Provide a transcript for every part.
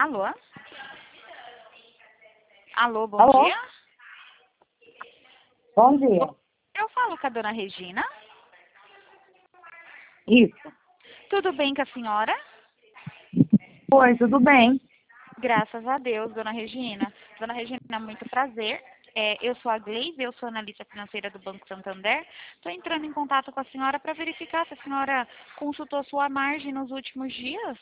Alô? Alô, bom Alô? dia. Bom dia. Eu falo com a dona Regina. Isso. Tudo bem com a senhora? Oi, tudo bem? Graças a Deus, dona Regina. Dona Regina, muito prazer. Eu sou a Gleice, eu sou analista financeira do Banco Santander. Estou entrando em contato com a senhora para verificar se a senhora consultou sua margem nos últimos dias.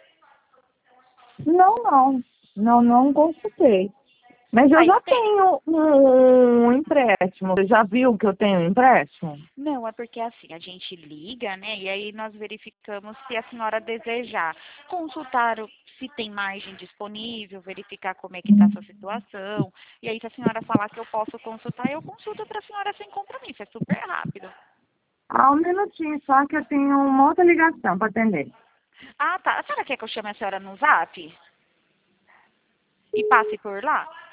Não consultei. Mas eu Faz já tempo. tenho um empréstimo. Você já viu que eu tenho um empréstimo? Não, é porque assim, a gente liga, né? E aí nós verificamos se a senhora desejar consultar se tem margem disponível, verificar como é que está a sua situação. E aí se a senhora falar que eu posso consultar, eu consulto para a senhora sem compromisso. É super rápido. Ah, um minutinho, só que eu tenho uma outra ligação para atender. Ah, tá. A senhora quer que eu chame a senhora no Zap? E passe por lá?